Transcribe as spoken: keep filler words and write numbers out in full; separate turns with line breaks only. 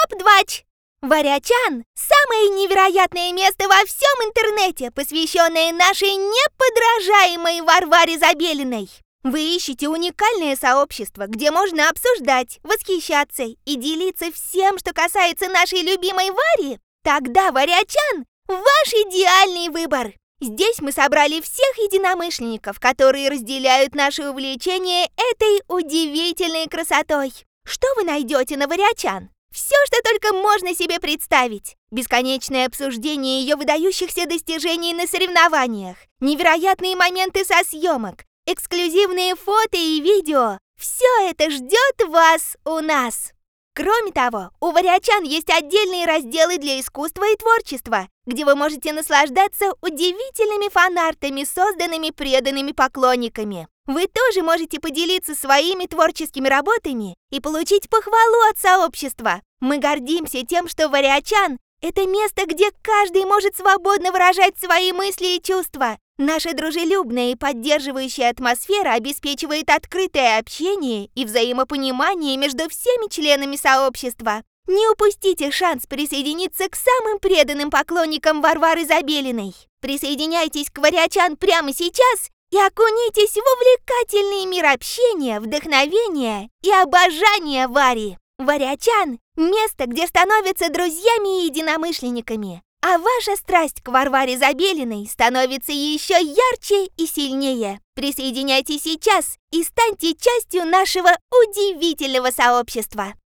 Топ-двач! Варячан – самое невероятное место во всем интернете, посвященное нашей неподражаемой Варваре Забелиной. Вы ищете уникальное сообщество, где можно обсуждать, восхищаться и делиться всем, что касается нашей любимой Вари? Тогда Варячан – ваш идеальный выбор. Здесь мы собрали всех единомышленников, которые разделяют наше увлечение этой удивительной красотой. Что вы найдете на Варячан? Все, что только можно себе представить. Бесконечное обсуждение ее выдающихся достижений на соревнованиях, невероятные моменты со съемок, эксклюзивные фото и видео. Все это ждет вас у нас. Кроме того, у Варячан есть отдельные разделы для искусства и творчества, где вы можете наслаждаться удивительными фан-артами, созданными преданными поклонниками. Вы тоже можете поделиться своими творческими работами и получить похвалу от сообщества. Мы гордимся тем, что Варячан – это место, где каждый может свободно выражать свои мысли и чувства. Наша дружелюбная и поддерживающая атмосфера обеспечивает открытое общение и взаимопонимание между всеми членами сообщества. Не упустите шанс присоединиться к самым преданным поклонникам Варвары Забелиной. Присоединяйтесь к Варячан прямо сейчас и окунитесь в увлекательный мир общения, вдохновения и обожания Вари. Варячан – место, где становятся друзьями и единомышленниками. А ваша страсть к Варваре Забелиной становится еще ярче и сильнее. Присоединяйтесь сейчас и станьте частью нашего удивительного сообщества.